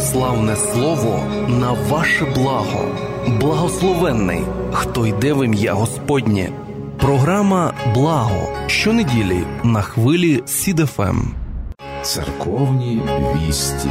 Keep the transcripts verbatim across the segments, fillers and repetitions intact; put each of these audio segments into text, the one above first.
православне слово на ваше благо. Благословенний, хто йде в ім'я Господнє. Програма «Благо» щонеділі на хвилі Сід еф ем. Церковні вісті.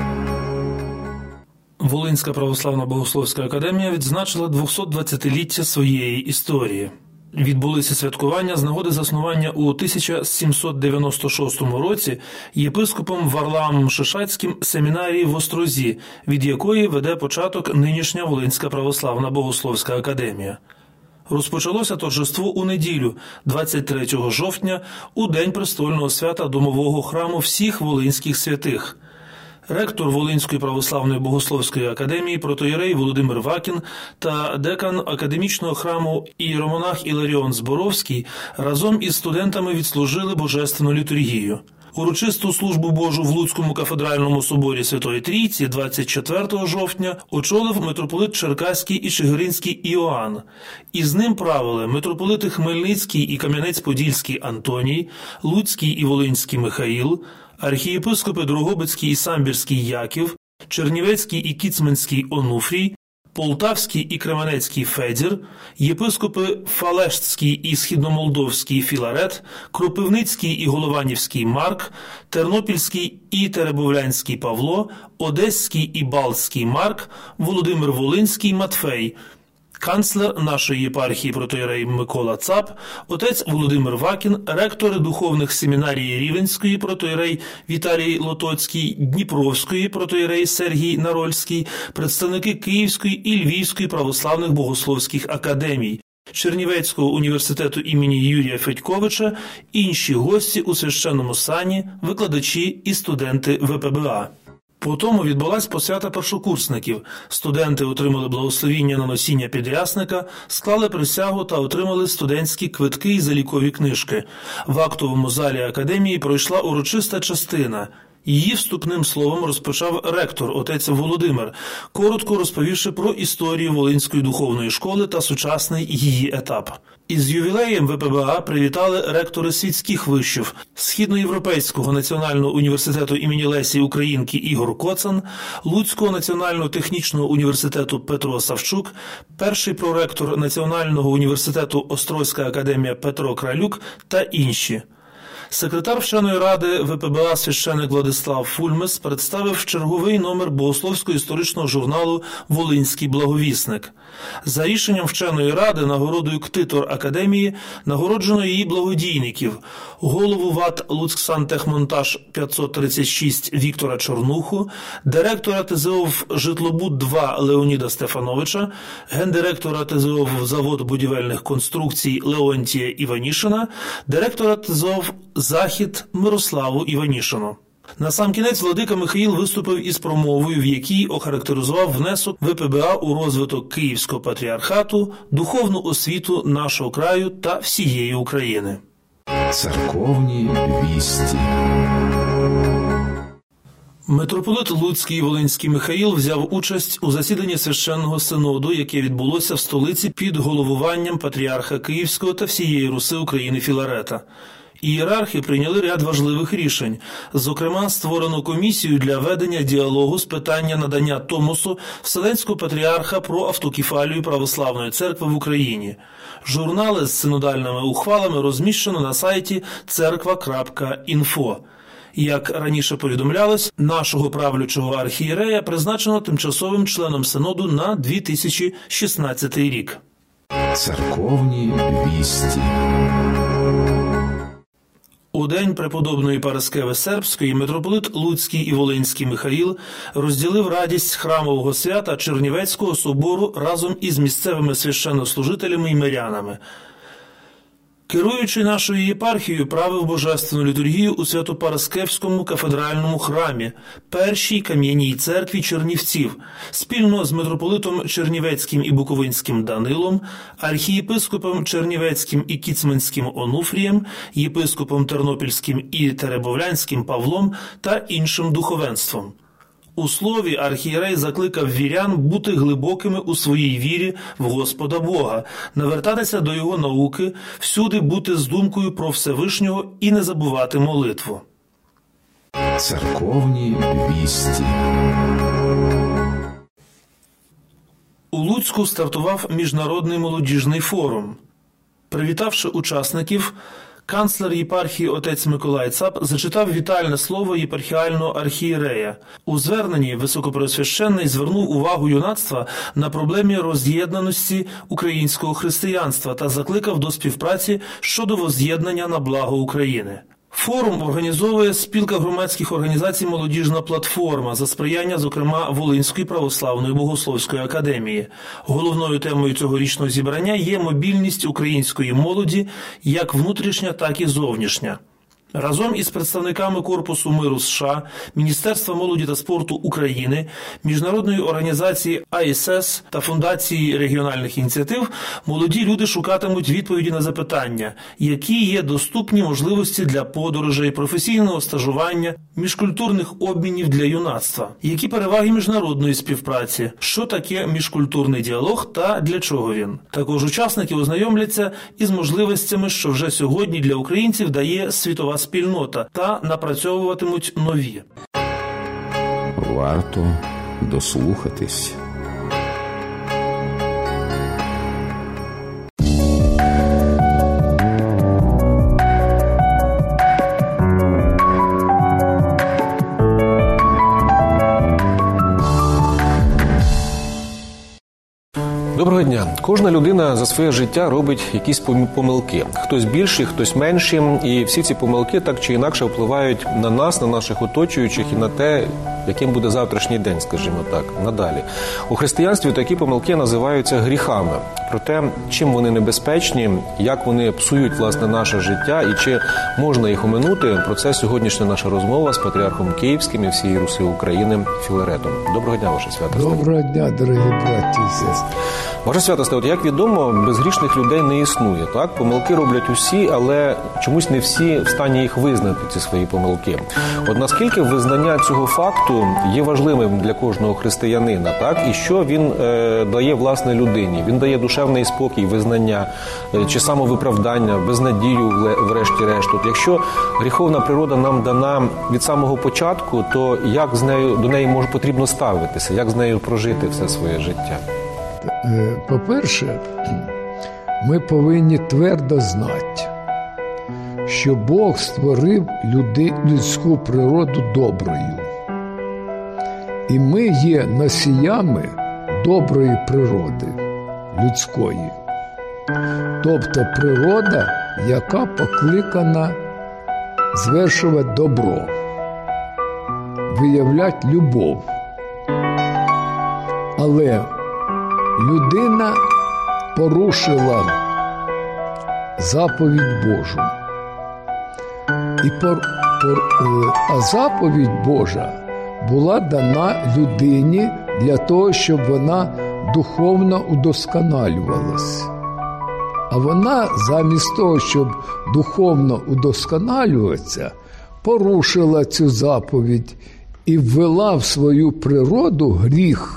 Волинська православна богословська академія відзначила двохсотдвадцятиліття своєї історії. Відбулися святкування з нагоди заснування у тисяча сімсот дев'яносто шостому році єпископом Варламом Шишацьким семінарії в Острозі, від якої веде початок нинішня Волинська православна богословська академія. Розпочалося торжество у неділю, двадцять третього жовтня, у день престольного свята домового храму всіх волинських святих. Ректор Волинської православної богословської академії протоієрей Володимир Вакін та декан академічного храму ієромонах Іларіон Зборовський разом із студентами відслужили божественну літургію. Урочисту службу Божу в Луцькому кафедральному соборі Святої Трійці двадцять четвертого жовтня очолив митрополит Черкаський і Чигиринський Іоанн. Із ним правили митрополити Хмельницький і Кам'янець-Подільський Антоній, Луцький і Волинський Михаїл, архієпископи Дрогобицький і Самбірський Яків, Чернівецький і Кіцманський Онуфрій, Полтавський і Кременецький Федір, єпископи Фалештський і Східномолдовський Філарет, Кропивницький і Голованівський Марк, Тернопільський і Теребовлянський Павло, Одеський і Балтський Марк, Володимир Волинський Матфей, канцлер нашої єпархії протоієрей Микола Цап, отець Володимир Вакін, ректори духовних семінарій Рівненської протоієрей Віталій Лотоцький, Дніпровської протоієрей Сергій Нарольський, представники Київської і Львівської православних богословських академій, Чернівецького університету імені Юрія Федьковича, інші гості у священному сані, викладачі і студенти ве пе бе а. Потому відбулась посвята першокурсників. Студенти отримали благословіння на носіння підрясника, склали присягу та отримали студентські квитки і залікові книжки. В актовому залі академії пройшла урочиста частина. Її вступним словом розпочав ректор, отець Володимир, коротко розповівши про історію Волинської духовної школи та сучасний її етап. Із ювілеєм ве пе бе а привітали ректори світських вишів Східноєвропейського національного університету імені Лесі Українки Ігор Коцан, Луцького національного технічного університету Петро Савчук, перший проректор Національного університету Острозька академія Петро Кралюк та інші. Секретар вченої ради ве пе бе а священик Владислав Фульмес представив черговий номер богословсько-історичного журналу «Волинський благовісник». За рішенням вченої ради нагородою ктитор академії нагороджено її благодійників: голову ВАТ «Луцьксантехмонтаж п'ятсот тридцять шість» Віктора Чорнуху, директора те зе о в «Житлобуд два» Леоніда Стефановича, гендиректора те зе о в «Завод будівельних конструкцій» Леонтія Іванішина, директора те зе о в «Захід» Мирославу Іванішину. Насамкінець владика Михаїл виступив із промовою, в якій охарактеризував внесок ве пе бе а у розвиток Київського патріархату, духовну освіту нашого краю та всієї України. Церковні вісті. Митрополит Луцький і Волинський Михаїл взяв участь у засіданні священного синоду, яке відбулося в столиці під головуванням патріарха Київського та всієї Руси України Філарета. Ієрархи прийняли ряд важливих рішень. Зокрема, створено комісію для ведення діалогу з питання надання Томосу Вселенського патріарха про автокефалію Православної церкви в Україні. Журнали з синодальними ухвалами розміщено на сайті церква крапка інфо. Як раніше повідомлялось, нашого правлячого архієрея призначено тимчасовим членом синоду на дві тисячі шістнадцятий рік. Церковні вісті. У день преподобної Параскеви Сербської митрополит Луцький і Волинський Михаїл розділив радість храмового свята Чернівецького собору разом із місцевими священнослужителями і мирянами. Керуючи нашою єпархією, правив божественну літургію у Свято-Параскевському кафедральному храмі, першій кам'яній церкві чернівців, спільно з митрополитом Чернівецьким і Буковинським Данилом, архієпископом Чернівецьким і Кіцманським Онуфрієм, єпископом Тернопільським і Теребовлянським Павлом та іншим духовенством. У слові архієрей закликав вірян бути глибокими у своїй вірі в Господа Бога, навертатися до Його науки, всюди бути з думкою про Всевишнього і не забувати молитву. Церковні вісті. У Луцьку стартував Міжнародний молодіжний форум. Привітавши учасників, канцлер єпархії отець Миколай Цап зачитав вітальне слово єпархіального архієрея. У зверненні Високопреосвященний звернув увагу юнацтва на проблемі роз'єднаності українського християнства та закликав до співпраці щодо возз'єднання на благо України. Форум організовує спілка громадських організацій «Молодіжна платформа» за сприяння, зокрема, Волинської православної богословської академії. Головною темою цьогорічного зібрання є мобільність української молоді, як внутрішня, так і зовнішня. Разом із представниками Корпусу миру США, Міністерства молоді та спорту України, Міжнародної організації ай ес ес та Фундації регіональних ініціатив молоді люди шукатимуть відповіді на запитання, які є доступні можливості для подорожей, професійного стажування, міжкультурних обмінів для юнацтва, які переваги міжнародної співпраці, що таке міжкультурний діалог та для чого він. Також учасники ознайомляться із можливостями, що вже сьогодні для українців дає світова спільнота, та напрацьовуватимуть нові. Варто дослухатись. Доброго дня. Кожна людина за своє життя робить якісь помилки. Хтось більші, хтось менші. І всі ці помилки так чи інакше впливають на нас, на наших оточуючих і на те, яким буде завтрашній день, скажімо так, надалі. У християнстві такі помилки називаються гріхами. Проте, чим вони небезпечні, як вони псують, власне, наше життя і чи можна їх оминути, про це сьогоднішня наша розмова з Патріархом Київським і всієї Руси України Філаретом. Доброго дня, Ваше Святосте. Доброго дня, дорогі браті і сестри. Ваше Святосте, от як відомо, безгрішних людей не існує, так? Помилки роблять усі, але чомусь не всі в стані їх визнати, ці свої помилки. От наскільки визнання цього факту є важливим для кожного християнина, так? І що він е, дає, власне, людині? Він дає душевний спокій, визнання, е, чи самовиправдання, безнадію, врешті-решт. От якщо гріховна природа нам дана від самого початку, то як з нею, до неї може потрібно ставитися? Як з нею прожити все своє життя? По-перше, ми повинні твердо знати, що Бог створив люди, людську природу доброю. І ми є носіями доброї природи людської. Тобто природа, яка покликана звершувати добро, виявляти любов. Але людина порушила заповідь Божу. І пор, пор, а заповідь Божа була дана людині для того, щоб вона духовно удосконалювалась. А вона замість того, щоб духовно удосконалюватися, порушила цю заповідь і ввела в свою природу гріх.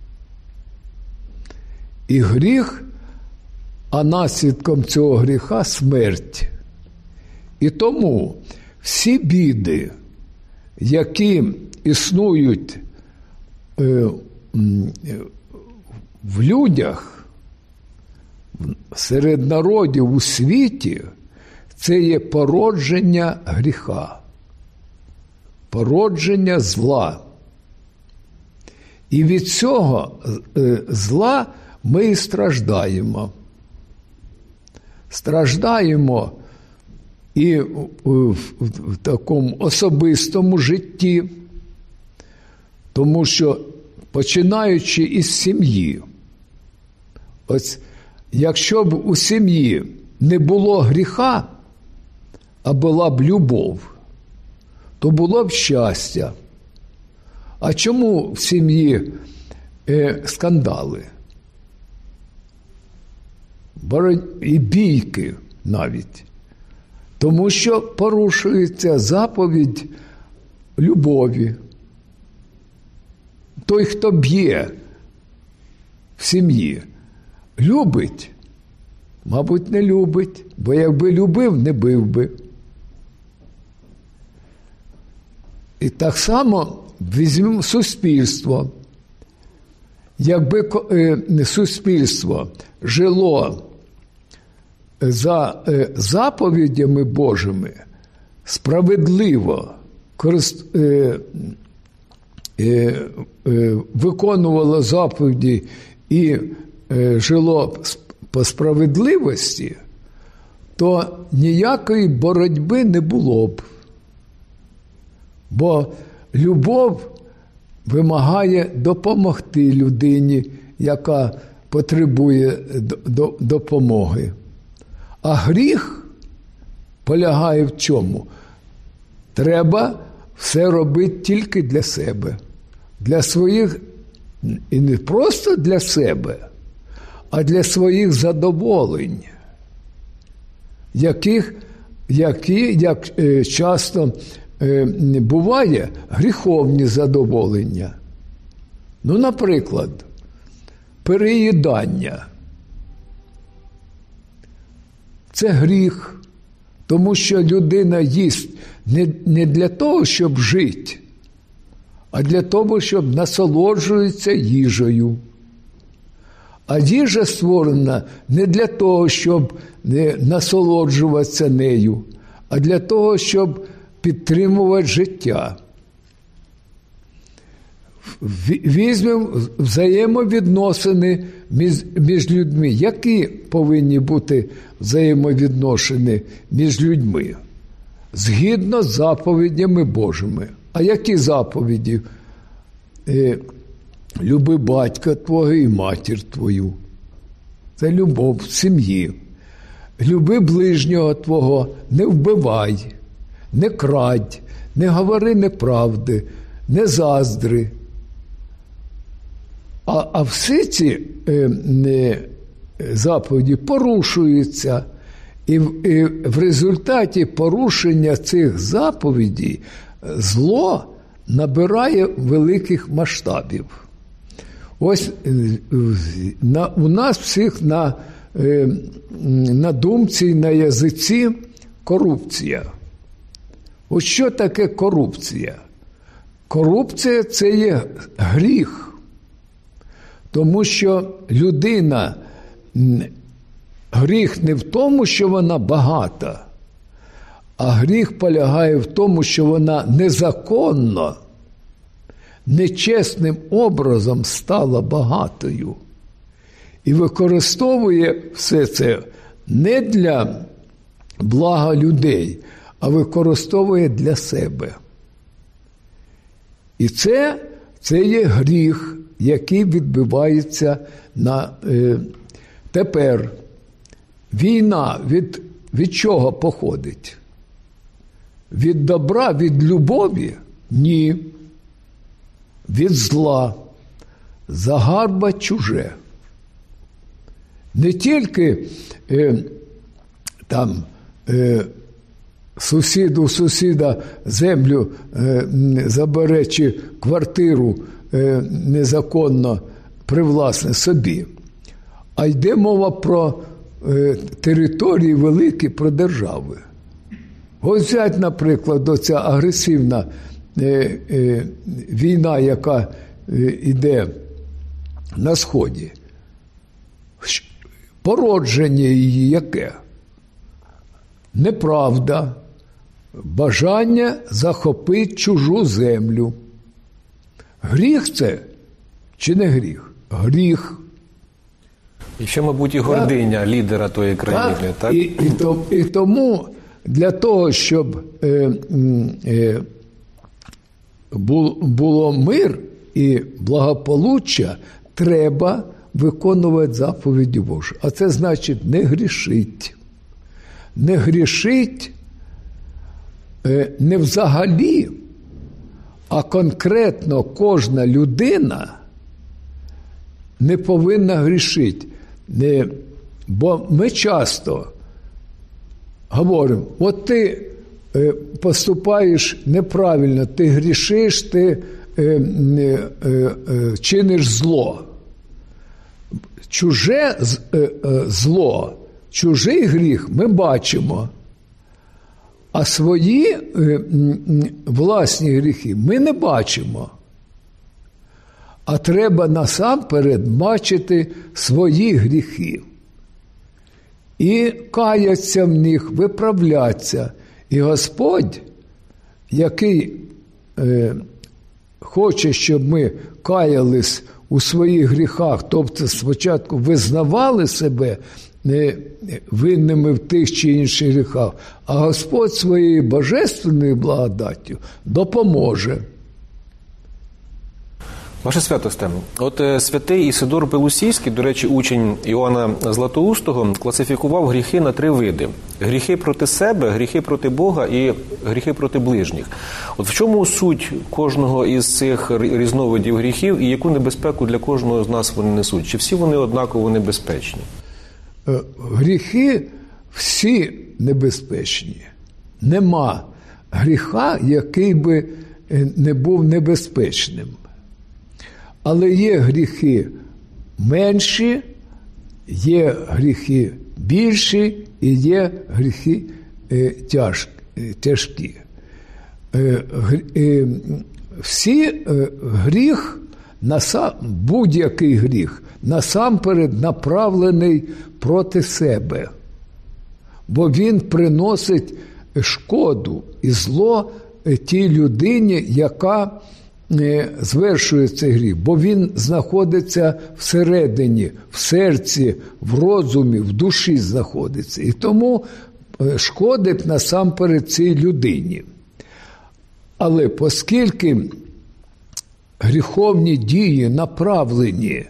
І гріх, а наслідком цього гріха – смерть. І тому всі біди, які існують е, в людях, серед народів у світі, це є породження гріха, породження зла. І від цього е, зла ми і страждаємо. Страждаємо і в, в, в такому особистому житті, тому що, починаючи із сім'ї, ось якщо б у сім'ї не було гріха, а була б любов, то було б щастя. А чому в сім'ї е, скандали? І бійки навіть. Тому що порушується заповідь любові. Той, хто б'є в сім'ї, любить, мабуть, не любить, бо якби любив, не бив би. І так само візьмемо суспільство. якби суспільство жило за заповідями Божими, справедливо корист... е... Е... Е... виконувало заповіді і е... жило по справедливості, то ніякої боротьби не було б. Бо любов вимагає допомогти людині, яка потребує допомоги. А гріх полягає в чому? Треба все робити тільки для себе. Для своїх, і не просто для себе, а для своїх задоволень, яких, які, як часто буває, гріховні задоволення. Ну, наприклад, переїдання. Це гріх, тому що людина їсть не, не для того, щоб жити, а для того, щоб насолоджуватися їжею. А їжа створена не для того, щоб не насолоджуватися нею, а для того, щоб підтримувати життя. Візьмемо взаємовідносини між, між людьми. Які повинні бути взаємовідносини між людьми? Згідно з заповідями Божими. А які заповіді? Е, люби батька твого і матір твою. Це любов в сім'ї. Люби ближнього твого, не вбивай, не крадь, не говори неправди, не заздри. А, а всі ці е, е, заповіді порушуються. І в, і в результаті порушення цих заповідей зло набирає великих масштабів. Ось на, у нас всіх на, е, на думці, на язиці корупція. Ось що таке корупція? Корупція – це є гріх. Тому що людина, гріх не в тому, що вона багата, а гріх полягає в тому, що вона незаконно, нечесним образом стала багатою. І використовує все це не для блага людей, а використовує для себе. І це, це є гріх, який відбувається на е, тепер. Війна від, від чого походить? Від добра, від любові? Ні. Від зла. Загарба чуже. Не тільки е, там е, сусід у сусіда землю е, забере чи квартиру е, незаконно привласне собі, а йде мова про е, території великі, про держави. Ось взять, наприклад, оця агресивна е, е, війна, яка е, йде на Сході. Породження її яке? Неправда. Бажання захопити чужу землю. Гріх це чи не гріх? Гріх. І ще, мабуть, і гординя так? лідера тої країни. Так? Так? І, і, то, і тому для того, щоб е, е, було мир і благополуччя, треба виконувати заповіді Божі. А це значить не грішить. Не грішить е, не взагалі, а конкретно кожна людина не повинна грішити. Не, бо ми часто говоримо, от ти е, поступаєш неправильно, ти грішиш, ти е, е, е, чиниш зло. Чуже е, е, зло, чужий гріх ми бачимо, а свої е, власні гріхи ми не бачимо. а треба насамперед бачити свої гріхи. І каяться в них, виправляться. І Господь, який е, хоче, щоб ми каялись у своїх гріхах, тобто спочатку визнавали себе е, винними в тих чи інших гріхах, а Господь своєю божественною благодаттю допоможе. Ваше святосте, от е, святий Ісидор Пелусійський, до речі, учень Іоанна Златоустого, класифікував гріхи на три види. Гріхи проти себе, гріхи проти Бога і гріхи проти ближніх. От в чому суть кожного із цих різновидів гріхів і яку небезпеку для кожного з нас вони несуть? Чи всі вони однаково небезпечні? Гріхи всі небезпечні. Нема гріха, який би не був небезпечним. Але є гріхи менші, є гріхи більші і є гріхи е, тяж, е, тяжкі. Е, е, всі е, гріх, насам, будь-який гріх, насамперед направлений проти себе, бо він приносить шкоду і зло тій людині, яка звершує цей гріх, бо він знаходиться всередині, в серці, в розумі, в душі знаходиться. І тому шкодить насамперед цій людині. Але оскільки гріховні дії направлені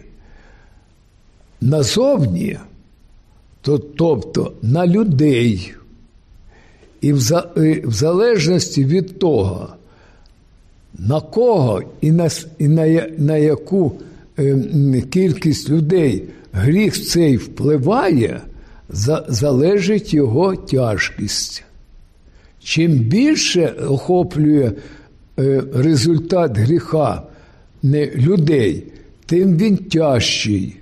назовні, то, тобто на людей, і в, за, і в залежності від того, на кого і на, і на, на яку е, кількість людей гріх цей впливає, за, залежить його тяжкість. Чим більше охоплює е, результат гріха не людей, тим він тяжчий.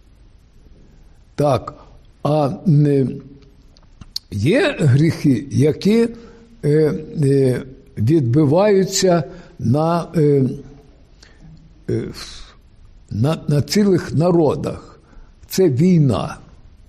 Так, а не, є гріхи, які е, е, відбиваються на, е, е, на, на цілих народах. Це війна.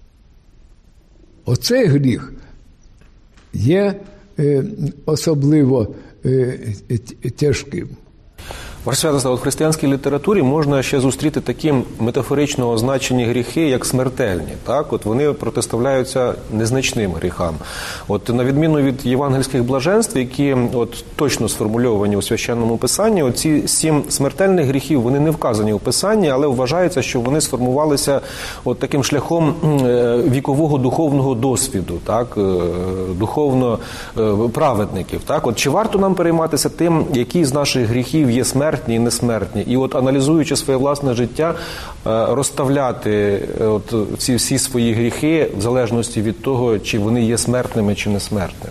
Оцей гріх є е, особливо е, тяжким. Ваше святоство, в християнській літературі можна ще зустріти такі метафорично означені гріхи, як смертельні. Так? От вони протиставляються незначним гріхам. От, на відміну від євангельських блаженств, які от, точно сформульовані у Священному Писанні, оці сім смертельних гріхів, вони не вказані у Писанні, але вважається, що вони сформувалися от таким шляхом вікового духовного досвіду, так? Духовно праведників. Так? От, чи варто нам перейматися тим, які з наших гріхів є смертні і несмертні. І от аналізуючи своє власне життя, розставляти от ці всі свої гріхи в залежності від того, чи вони є смертними чи несмертними.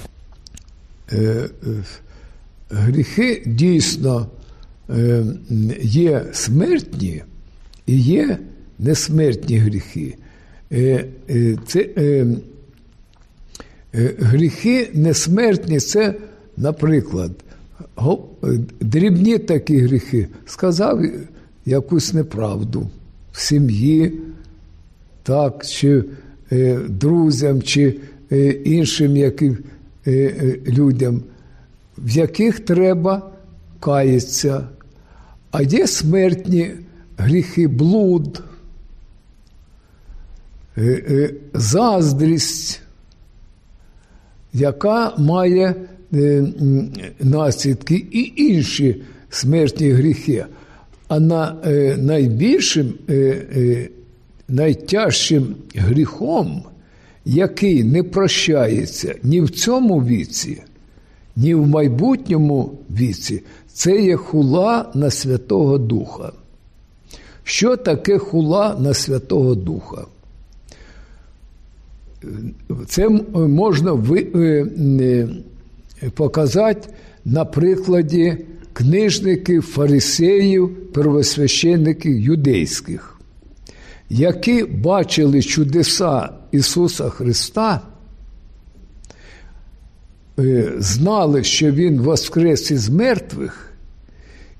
Е, гріхи дійсно е, є смертні і є несмертні гріхи. Е, е, це, е, е, гріхи несмертні – це, наприклад, дрібні такі гріхи. Сказав якусь неправду в сім'ї, так, чи е, друзям, чи е, іншим яким, е, е, людям, в яких треба каятися. А є смертні гріхи: блуд, е, е, заздрість, яка має наслідки, і інші смертні гріхи. А на, е, найбільшим, е, е, найтяжчим гріхом, який не прощається ні в цьому віці, ні в майбутньому віці, це є хула на Святого Духа. Що таке хула на Святого Духа? Це можна ви, е, показати на прикладі книжників, фарисеїв, первосвященників юдейських, які бачили чудеса Ісуса Христа, знали, що Він воскрес із мертвих,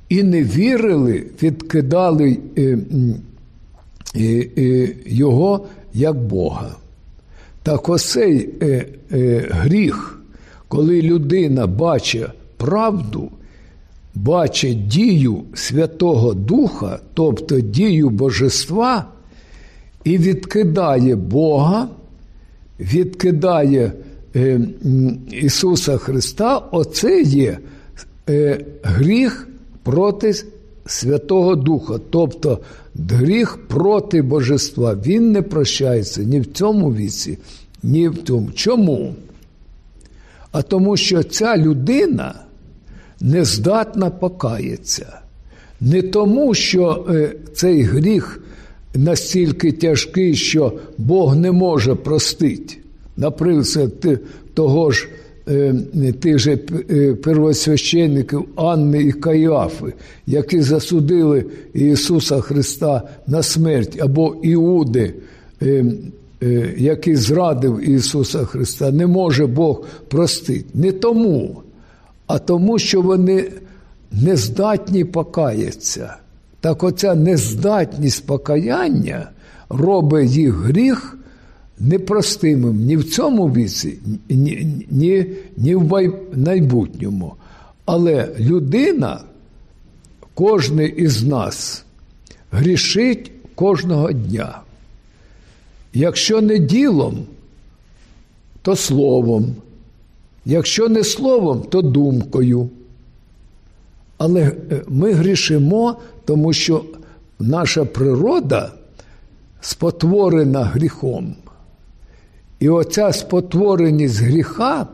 і не вірили, відкидали е, е, е, його як Бога. Так оцей е, е, гріх, коли людина бачить правду, бачить дію Святого Духа, тобто дію Божества, і відкидає Бога, відкидає е, Ісуса Христа, оце є е, гріх проти Святого Духа, тобто гріх проти Божества. Він не прощається ні в цьому віці, ні в тому. Чому? А тому, що ця людина не здатна покаятися. Не тому, що е, цей гріх настільки тяжкий, що Бог не може простити. Наприклад, того ж е, тих же первосвященників Анни і Каїафи, які засудили Ісуса Христа на смерть, або Іуди, е, е, який зрадив Ісуса Христа, не може Бог простити. Не тому, а тому, що вони нездатні покаятися. Так оця нездатність покаяння робить їх гріх непростимим ні в цьому віці, ні, ні, ні в майбутньому. Але людина, кожен із нас, грішить кожного дня. Якщо не ділом, то словом. Якщо не словом, то думкою. Але ми грішимо, тому що наша природа спотворена гріхом. І оця спотвореність гріха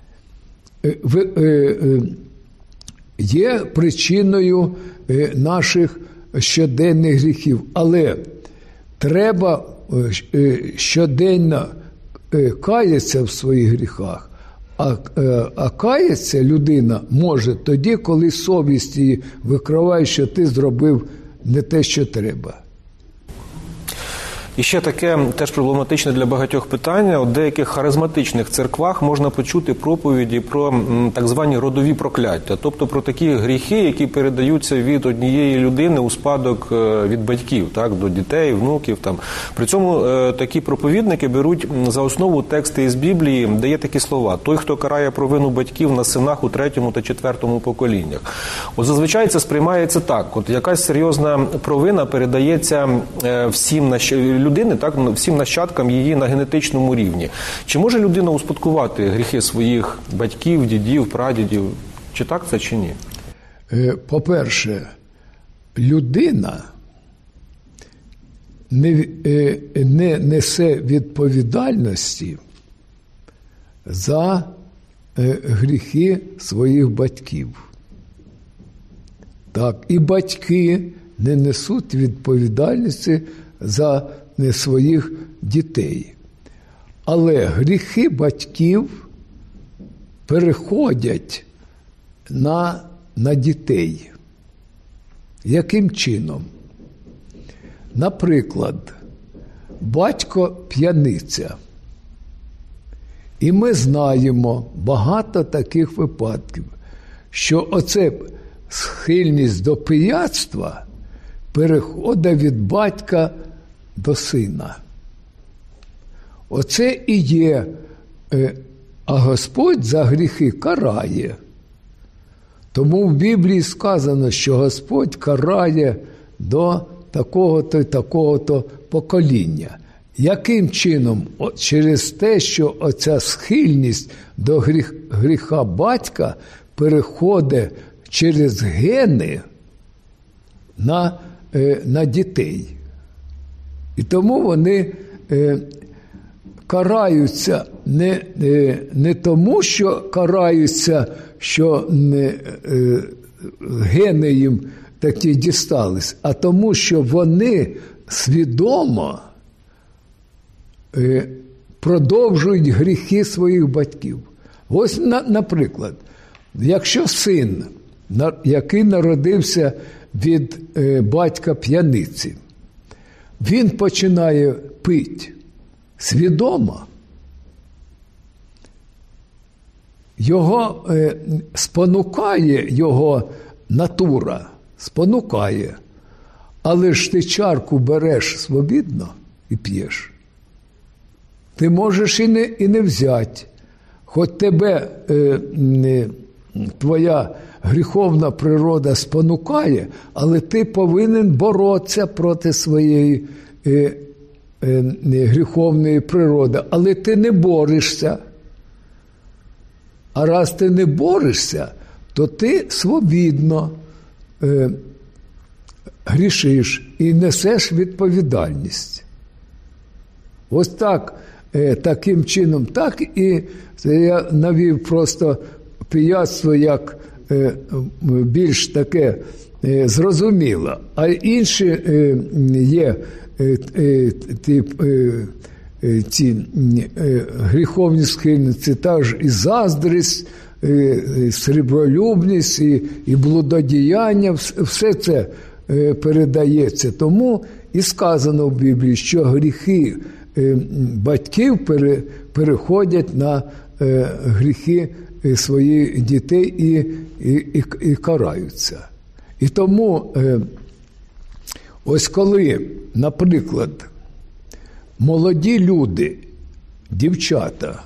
є причиною наших щоденних гріхів. Але треба щоденно каятися в своїх гріхах. А, а кається людина може тоді, коли совість її викриває, що ти зробив не те, що треба. І ще таке теж проблематичне для багатьох питання. У деяких харизматичних церквах можна почути проповіді про так звані родові прокляття, тобто про такі гріхи, які передаються від однієї людини у спадок від батьків, так, до дітей, внуків. Там. При цьому такі проповідники беруть за основу тексти із Біблії, де є такі слова: «Той, хто карає провину батьків на синах у третьому та четвертому поколіннях». От зазвичай це сприймається так. От якась серйозна провина передається всім нашим людини, так, всім нащадкам її на генетичному рівні. Чи може людина успадкувати гріхи своїх батьків, дідів, прадідів? Чи так це, чи ні? По-перше, людина не, не несе відповідальності за гріхи своїх батьків. Так, і батьки не несуть відповідальності за своїх дітей. Але гріхи батьків переходять на, на дітей. Яким чином? Наприклад, батько п'яниця. І ми знаємо багато таких випадків, що оце схильність до пияцтва переходить від батька до сина. Оце і є, а Господь за гріхи карає. Тому в Біблії сказано, що Господь карає до такого-то і такого-то покоління. Яким чином? От через те, що оця схильність до гріх, гріха батька переходить через гени на, на дітей. І тому вони е, караються не, е, не тому, що караються, що не, е, гени їм такі дістались, а тому, що вони свідомо е, продовжують гріхи своїх батьків. Ось, на, наприклад, якщо син, який народився від е, батька п'яниці, він починає пити свідомо, його е, спонукає його натура, спонукає. Але ж ти чарку береш свобідно і п'єш. Ти можеш і не, і не взяти. Хоч тебе е, не, твоя гріховна природа спонукає, але ти повинен боротися проти своєї е, е, гріховної природи. Але ти не борешся. А раз ти не борешся, то ти свобідно е, грішиш і несеш відповідальність. Ось так, е, таким чином, так і це я навів просто пияцтво як е, більш таке е, зрозуміло. А інші е, є е, е, ті, е, е, ці е, гріховні схильниці, також і заздрість, і, і срібролюбність, і, і блудодіяння, все це е, передається. Тому і сказано в Біблії, що гріхи е, батьків пере, переходять на е, гріхи своїх дітей і, і, і, і караються. І тому е, ось коли, наприклад, молоді люди, дівчата,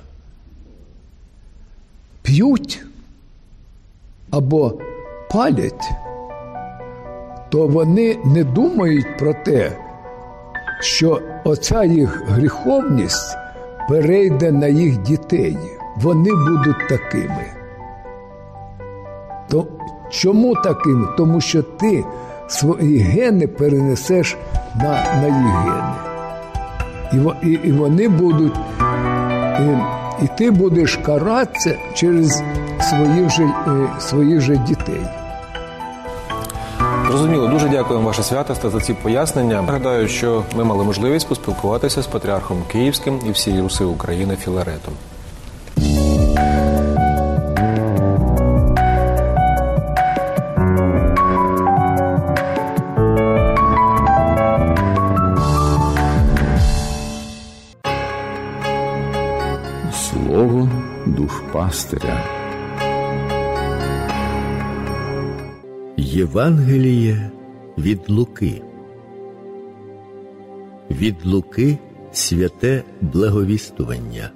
п'ють або палять, то вони не думають про те, що оця їх гріховність перейде на їх дітей. Вони будуть такими. То чому такими? Тому що ти свої гени перенесеш на, на їх гени. І, і, і вони будуть, і, і ти будеш каратися через своїх же, своїх же дітей. Зрозуміло. Дуже дякуємо, Ваше Святосте, за ці пояснення. Нагадаю, що ми мали можливість поспілкуватися з патріархом Київським і всієї Руси України Філаретом. Слово душпастиря. Євангеліє від Луки. Від Луки святе благовістування.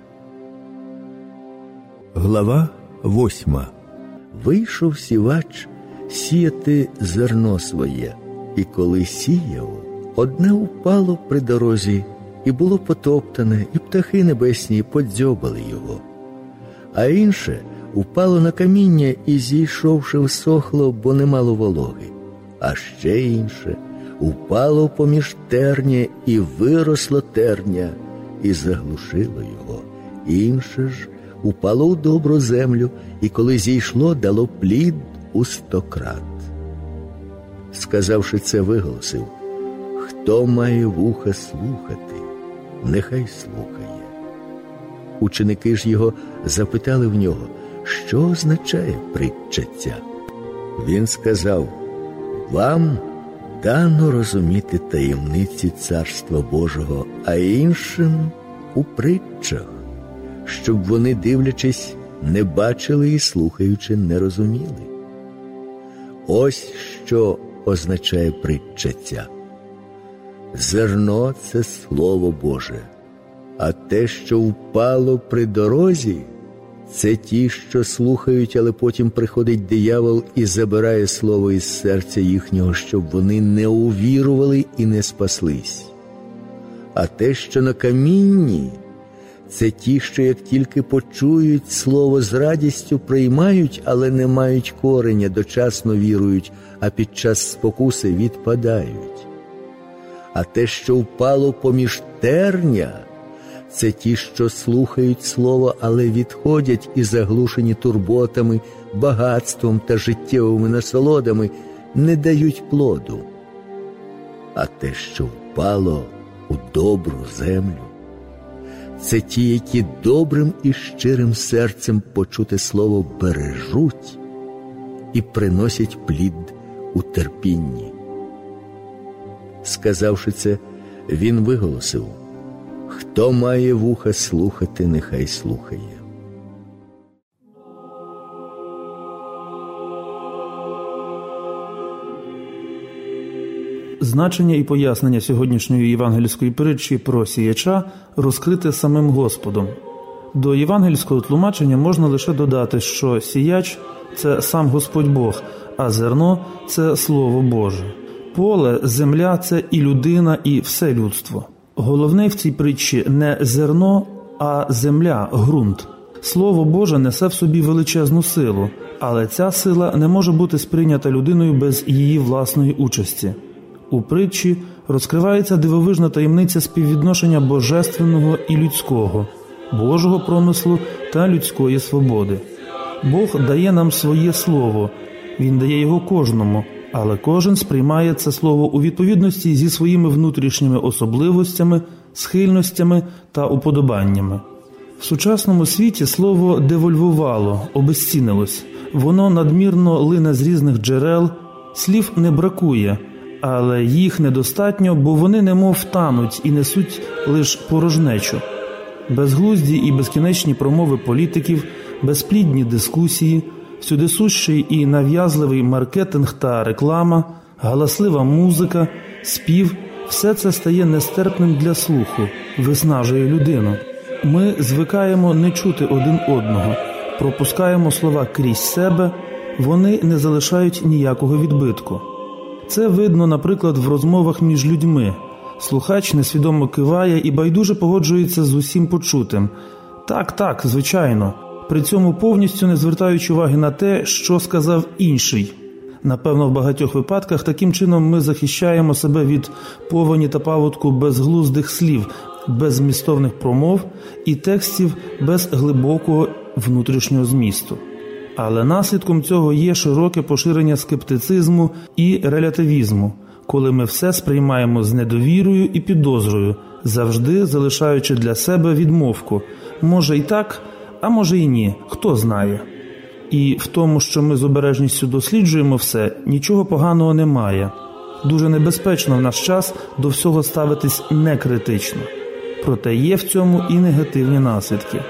Глава восьма. Вийшов сівач сіяти зерно своє, і коли сіяв, одне упало при дорозі, і було потоптане, і птахи небесні подзьобали його. А інше упало на каміння і, зійшовши, всохло, бо не мало вологи. А ще інше упало поміж терня, і виросло терня, і заглушило його. Інше ж упало у добру землю, і коли зійшло, дало плід у стократ. Сказавши це, виголосив: хто має вуха слухати, нехай слухає. Ученики ж його запитали в нього, що означає притча ця. Він сказав: вам дано розуміти таємниці Царства Божого, а іншим у притчах, щоб вони, дивлячись, не бачили і, слухаючи, не розуміли. Ось що означає притча ця. Зерно – це Слово Боже, а те, що впало при дорозі, це ті, що слухають, але потім приходить диявол і забирає слово із серця їхнього, щоб вони не увірували і не спаслись. А те, що на камінні, це ті, що як тільки почують слово, з радістю приймають, але не мають кореня, дочасно вірують, а під час спокуси відпадають. А те, що впало поміж терня, це ті, що слухають слово, але відходять і, заглушені турботами, багатством та життєвими насолодами, не дають плоду. А те, що впало у добру землю, це ті, які добрим і щирим серцем почуте слово бережуть і приносять плід у терпінні. Сказавши це, він виголосив: хто має вуха слухати, нехай слухає. Значення і пояснення сьогоднішньої євангельської притчі про сіяча розкрите самим Господом. До євангельського тлумачення можна лише додати, що сіяч – це сам Господь Бог, а зерно – це Слово Боже. Поле, земля – це і людина, і все людство. Головне в цій притчі не зерно, а земля, ґрунт. Слово Боже несе в собі величезну силу, але ця сила не може бути сприйнята людиною без її власної участі. У притчі розкривається дивовижна таємниця співвідношення божественного і людського, Божого промислу та людської свободи. Бог дає нам своє слово, Він дає його кожному, але кожен сприймає це слово у відповідності зі своїми внутрішніми особливостями, схильностями та уподобаннями. В сучасному світі слово девольвувало, обезцінилось. Воно надмірно лине з різних джерел, слів не бракує, але їх недостатньо, бо вони немов тануть і несуть лише порожнечу. Безглузді і безкінечні промови політиків, безплідні дискусії, всюдисущий і нав'язливий маркетинг та реклама, галаслива музика, спів – все це стає нестерпним для слуху, виснажує людину. Ми звикаємо не чути один одного, пропускаємо слова крізь себе, вони не залишають ніякого відбитку. Це видно, наприклад, в розмовах між людьми. Слухач несвідомо киває і байдуже погоджується з усім почутим. Так, так, звичайно. При цьому повністю не звертаючи уваги на те, що сказав інший. Напевно, в багатьох випадках таким чином ми захищаємо себе від повені та паводку безглуздих слів, без змістовних промов і текстів без глибокого внутрішнього змісту. Але наслідком цього є широке поширення скептицизму і релятивізму, коли ми все сприймаємо з недовірою і підозрою, завжди залишаючи для себе відмовку. Може і так, а може і ні, хто знає. І в тому, що ми з обережністю досліджуємо все, нічого поганого немає. Дуже небезпечно в наш час до всього ставитись некритично. Проте є в цьому і негативні наслідки.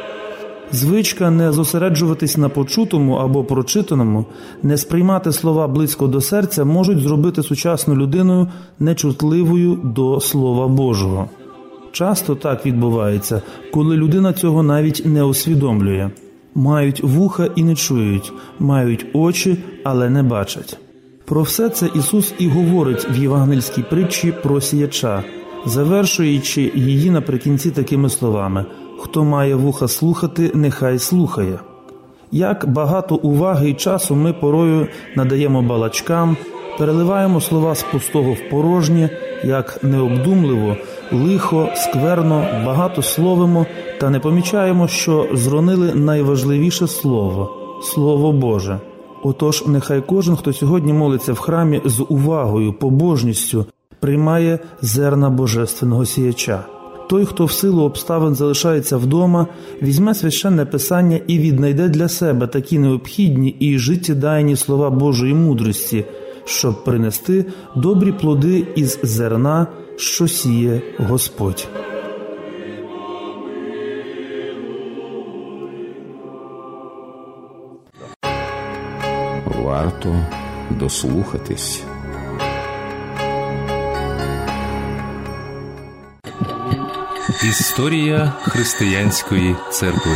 Звичка не зосереджуватись на почутому або прочитаному, не сприймати слова близько до серця можуть зробити сучасну людину нечутливою до Слова Божого. Часто так відбувається, коли людина цього навіть не усвідомлює. Мають вуха і не чують, мають очі, але не бачать. Про все це Ісус і говорить в євангельській притчі про сіяча, завершуючи її наприкінці такими словами: «Хто має вуха слухати, нехай слухає». Як багато уваги і часу ми порою надаємо балачкам, переливаємо слова з пустого в порожнє, як необдумливо, лихо, скверно, багато словимо та не помічаємо, що зронили найважливіше слово – Слово Боже. Отож, нехай кожен, хто сьогодні молиться в храмі з увагою, побожністю, приймає зерна божественного сіяча. Той, хто в силу обставин залишається вдома, візьме священне писання і віднайде для себе такі необхідні і життєдайні слова Божої мудрості, щоб принести добрі плоди із зерна, що сіє Господь. Варто дослухатись. Історія християнської церкви.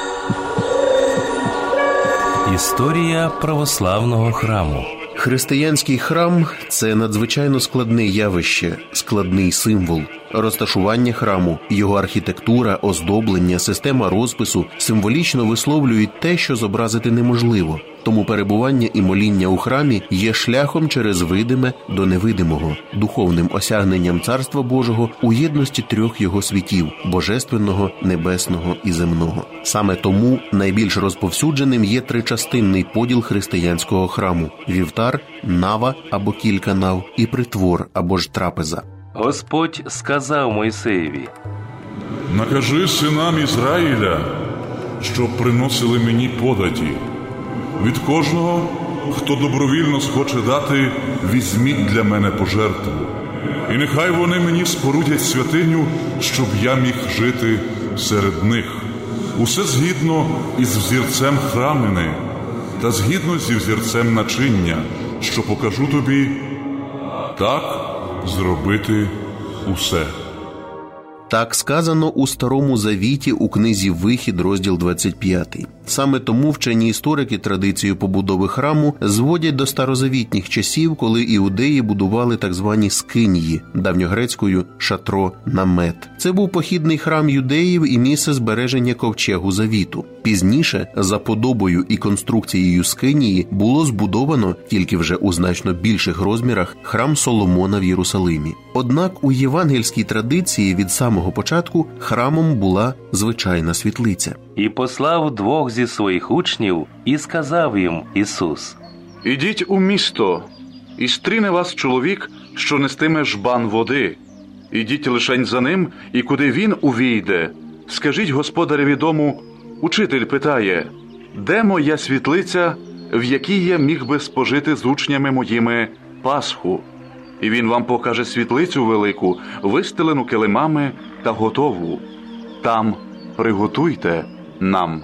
Історія православного храму. Християнський храм – це надзвичайно складне явище, складний символ. Розташування храму, його архітектура, оздоблення, система розпису символічно висловлюють те, що зобразити неможливо. Тому перебування і моління у храмі є шляхом через видиме до невидимого, духовним осягненням Царства Божого у єдності трьох його світів – божественного, небесного і земного. Саме тому найбільш розповсюдженим є тричастинний поділ християнського храму – вівтар, нава або кілька нав і притвор або ж трапеза. Господь сказав Мойсеєві: «Накажи синам Ізраїля, щоб приносили мені податі. Від кожного, хто добровільно схоче дати, візьміть для мене пожертву. І нехай вони мені спорудять святиню, щоб я міг жити серед них. Усе згідно із взірцем храмини та згідно зі взірцем начиння, що покажу тобі. Так зробити усе. Так сказано у Старому Завіті у книзі «Вихід», розділ двадцять п'ятий. Саме тому вчені історики традицію побудови храму зводять до старозавітніх часів, коли іудеї будували так звані скинії, давньогрецькою «шатро намет». Це був похідний храм юдеїв і місце збереження ковчегу завіту. Пізніше, за подобою і конструкцією скинії, було збудовано, тільки вже у значно більших розмірах, храм Соломона в Єрусалимі. Однак у євангельській традиції від самого початку храмом була звичайна світлиця. «І послав двох зі своїх учнів, і сказав їм Ісус: Ідіть у місто, і стріне вас чоловік, що нестиме жбан води. Ідіть лишень за ним, і куди він увійде, скажіть господареві дому: учитель питає, де моя світлиця, в якій я міг би спожити з учнями моїми Пасху? І він вам покаже світлицю велику, вистелену килимами та готову. Там приготуйте нам».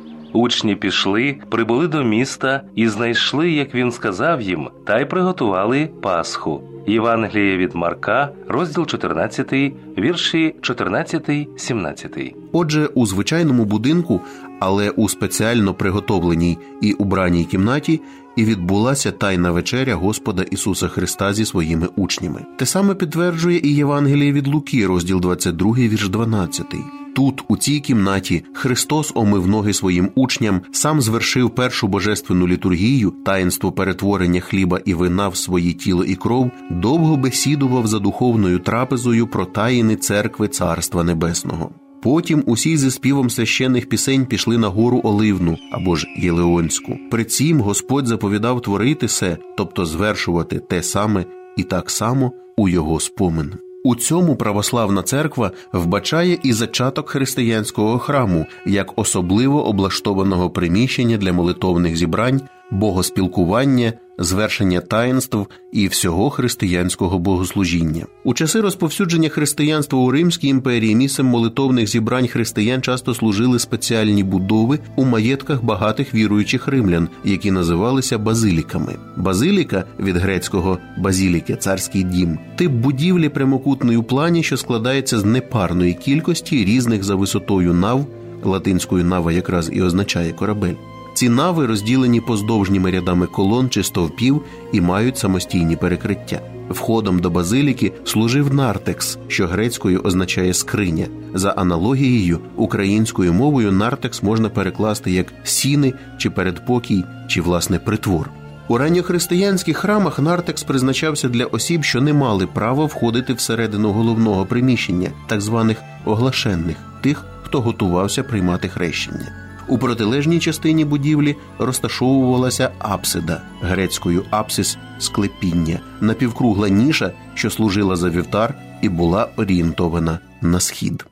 Учні пішли, прибули до міста і знайшли, як він сказав їм, та й приготували Пасху. Євангеліє від Марка, розділ чотирнадцятий, вірші чотирнадцятий-сімнадцятий. Отже, у звичайному будинку, але у спеціально приготовленій і убраній кімнаті, і відбулася тайна вечеря Господа Ісуса Христа зі своїми учнями. Те саме підтверджує і Євангеліє від Луки, розділ двадцять другий, вірш дванадцятий. Тут, у цій кімнаті, Христос омив ноги своїм учням, сам звершив першу божественну літургію, таїнство перетворення хліба і вина в своє тіло і кров, довго бесідував за духовною трапезою про таїни церкви Царства Небесного. Потім усі зі співом священних пісень пішли на гору Оливну, або ж Єлеонську. При цім Господь заповідав творити се, тобто звершувати те саме і так само у його спомин. У цьому православна церква вбачає і зачаток християнського храму, як особливо облаштованого приміщення для молитовних зібрань, богоспілкування, звершення таїнств і всього християнського богослужіння. У часи розповсюдження християнства у Римській імперії місцем молитовних зібрань християн часто служили спеціальні будови у маєтках багатих віруючих римлян, які називалися базиліками. Базиліка від грецького «базіліке» – царський дім – тип будівлі прямокутної у плані, що складається з непарної кількості різних за висотою нав, латинською «нава» якраз і означає корабель. Ці нави розділені поздовжніми рядами колон чи стовпів і мають самостійні перекриття. Входом до базиліки служив нартекс, що грецькою означає «скриня». За аналогією, українською мовою нартекс можна перекласти як «сіни» чи «передпокій» чи, власне, «притвор». У ранньохристиянських храмах нартекс призначався для осіб, що не мали права входити всередину головного приміщення, так званих оглашенних, тих, хто готувався приймати хрещення. У протилежній частині будівлі розташовувалася апсида, грецькою апсис – склепіння, напівкругла ніша, що служила за вівтар і була орієнтована на схід.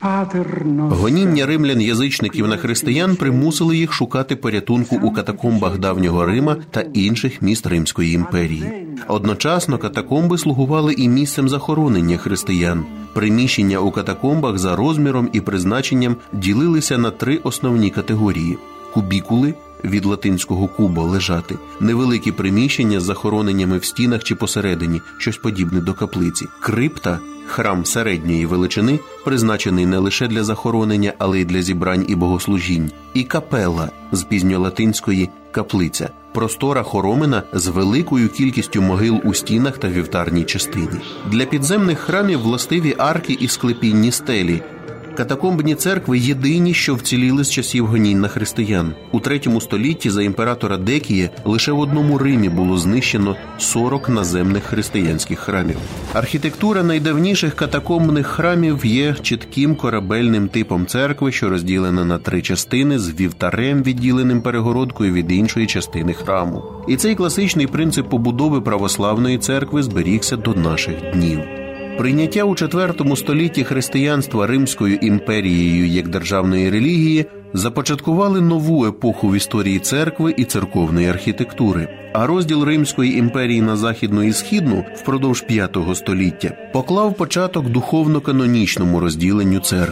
Гоніння римлян-язичників на християн примусили їх шукати порятунку у катакомбах давнього Рима та інших міст Римської імперії. Одночасно катакомби слугували і місцем захоронення християн. Приміщення у катакомбах за розміром і призначенням ділилися на три основні категорії – кубікули, від латинського кубо – лежати, невеликі приміщення з захороненнями в стінах чи посередині, щось подібне до каплиці, крипта – храм середньої величини, призначений не лише для захоронення, але й для зібрань і богослужінь, і капела з пізньолатинської каплиця, простора хоромина з великою кількістю могил у стінах та вівтарній частині. Для підземних храмів властиві арки і склепінні стелі. Катакомбні церкви єдині, що вціліли з часів гонінь на християн. У третьому столітті за імператора Декія лише в одному Римі було знищено сорок наземних християнських храмів. Архітектура найдавніших катакомбних храмів є чітким корабельним типом церкви, що розділена на три частини з вівтарем, відділеним перегородкою від іншої частини храму. І цей класичний принцип побудови православної церкви зберігся до наших днів. Прийняття у четвертому столітті християнства Римською імперією як державної релігії започаткували нову епоху в історії церкви і церковної архітектури. А розділ Римської імперії на західну і східну впродовж п'ятого століття поклав початок духовно-канонічному розділенню церкви.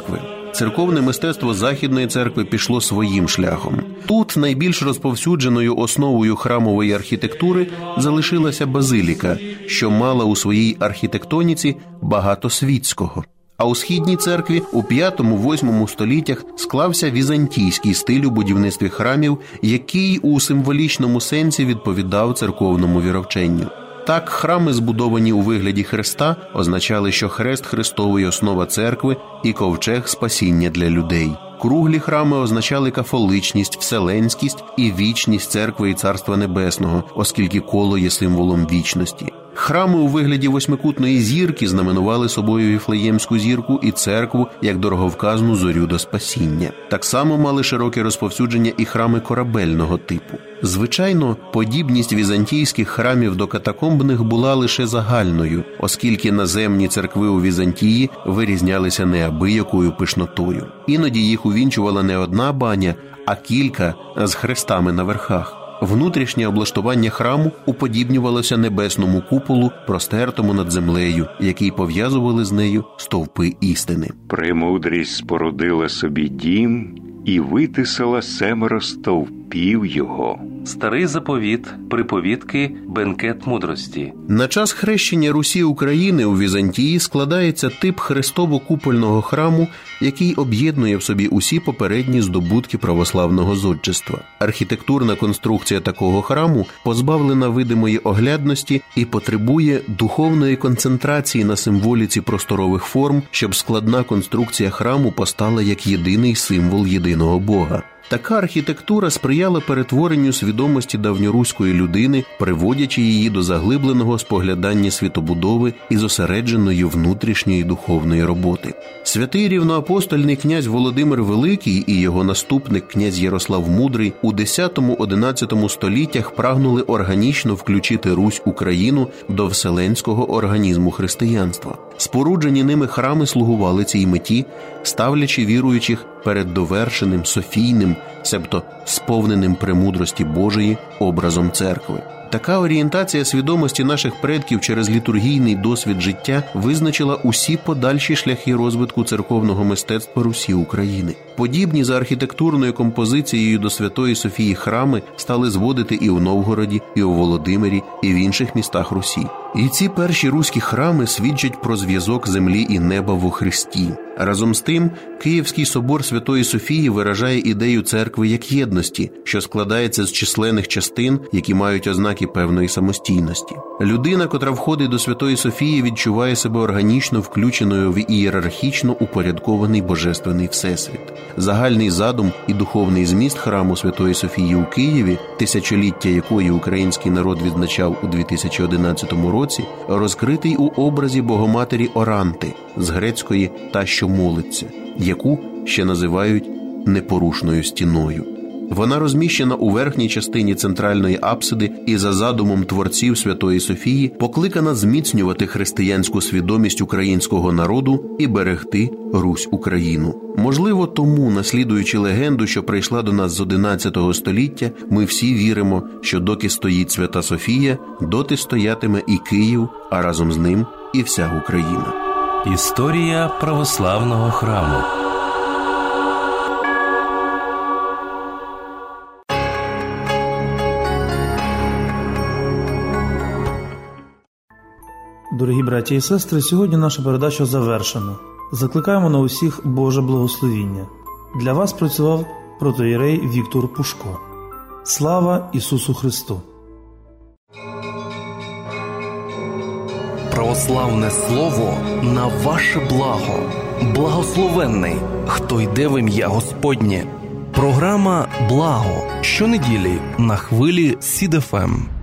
церковне мистецтво Західної церкви пішло своїм шляхом. Тут найбільш розповсюдженою основою храмової архітектури залишилася базиліка, що мала у своїй архітектоніці багато світського. А у Східній церкві у п'ятому-восьмому століттях склався візантійський стиль у будівництві храмів, який у символічному сенсі відповідав церковному віровченню. Так, храми, збудовані у вигляді хреста, означали, що хрест Христовий – основа церкви і ковчег спасіння для людей. Круглі храми означали кафоличність, вселенськість і вічність церкви і Царства Небесного, оскільки коло є символом вічності. Храми у вигляді восьмикутної зірки знаменували собою Віфлеємську зірку і церкву як дороговказну зорю до спасіння. Так само мали широке розповсюдження і храми корабельного типу. Звичайно, подібність візантійських храмів до катакомбних була лише загальною, оскільки наземні церкви у Візантії вирізнялися неабиякою пишнотою. Іноді їх увінчувала не одна баня, а кілька з хрестами на верхах. Внутрішнє облаштування храму уподібнювалося небесному куполу, простертому над землею, який пов'язували з нею стовпи істини. Премудрість спорудила собі дім і витисала семеро стовпів його. Старий заповіт, приповідки, бенкет мудрості. На час хрещення Русі України у Візантії складається тип хрестово-купольного храму, який об'єднує в собі усі попередні здобутки православного зодчества. Архітектурна конструкція такого храму позбавлена видимої оглядності і потребує духовної концентрації на символіці просторових форм, щоб складна конструкція храму постала як єдиний символ єдиного Бога. Така архітектура сприяла перетворенню свідомості давньоруської людини, приводячи її до заглибленого споглядання світобудови і зосередженої внутрішньої духовної роботи. Святий рівноапостольний князь Володимир Великий і його наступник князь Ярослав Мудрий у десятому-одинадцятому століттях прагнули органічно включити Русь Україну до вселенського організму християнства. Споруджені ними храми слугували цій меті, ставлячи віруючих перед довершеним, софійним, себто сповненим премудрості Божої образом церкви. Така орієнтація свідомості наших предків через літургійний досвід життя визначила усі подальші шляхи розвитку церковного мистецтва Русі України. Подібні за архітектурною композицією до Святої Софії храми стали зводити і в Новгороді, і у Володимирі, і в інших містах Русі. І ці перші руські храми свідчать про зв'язок землі і неба во Христі. Разом з тим, Київський собор Святої Софії виражає ідею церкви як єдності, що складається з численних частин, які мають ознаки певної самостійності. Людина, котра входить до Святої Софії, відчуває себе органічно включеною в ієрархічно упорядкований божественний всесвіт. Загальний задум і духовний зміст храму Святої Софії у Києві, тисячоліття якої український народ відзначав у дві тисячі одинадцятому році, розкритий у образі Богоматері Оранти, з грецької «та, що молиться», яку ще називають непорушною стіною. Вона розміщена у верхній частині центральної апсиди і за задумом творців Святої Софії покликана зміцнювати християнську свідомість українського народу і берегти Русь Україну. Можливо, тому, наслідуючи легенду, що прийшла до нас з одинадцятого століття, ми всі віримо, що доки стоїть Свята Софія, доти стоятиме і Київ, а разом з ним і вся Україна. Історія православного храму. Дорогі браті і сестри, сьогодні наша передача завершена. Закликаємо на усіх Боже благословіння. Для вас працював протоієрей Віктор Пушко. Слава Ісусу Христу! Православне слово на ваше благо. Благословенний, хто йде в ім'я Господнє. Програма «Благо» щонеділі на хвилі Сід еф ем.